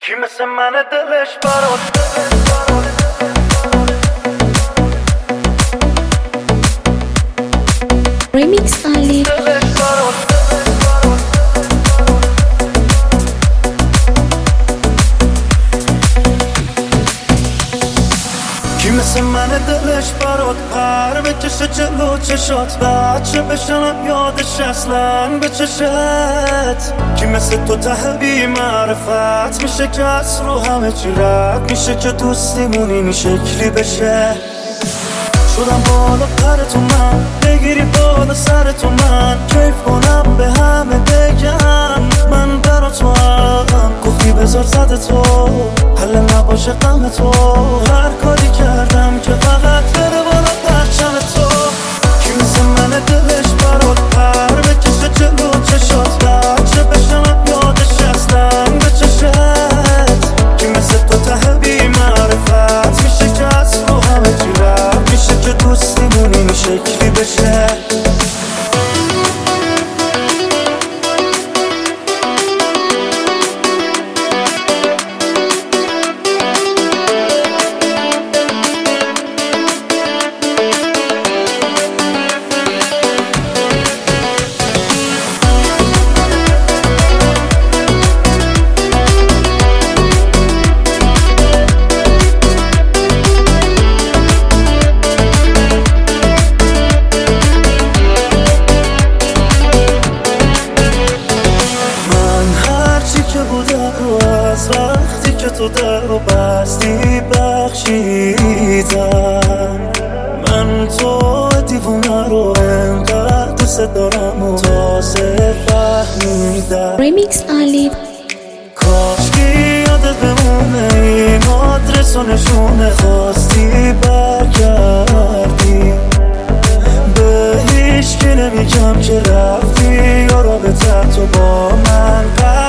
کی مثل من دلش برات Remix Ali. کی مثل من دلش برات پر بکشه جلو چشات بچه بشنم یادش اصلا به چشت کی مثل تو ته بی معرفت میشه که از رو همه چی رد میشه که دوستیمون این شکلی بشه شدم بالا پر تو من بگیری بالا سر تو من کیف کنم به همه بگم من برا تو هم گفتی بذار زده تو حل نباشه غم تو هر کاری کردم که فقط بره بالا پرچم تو کی مثل من دلش برات پر بکشه جلو چشات بچه بشنم یادش اصلا به چشت کی مثل تو ته بی معرفت میشه که از رو همه چی رد میشه که دوستیمون این شکلی بشه از وقتی که تو در رو بستی بخشیدم من تو دیوونه رو انقدر دوست دارم و تازه فهمیدم Remix Ali. کاشکی یادت بمونه این آدرس و نشونه خواستی برگردی به هیچ کی نمیگم که رفتی یا رابطه تو با من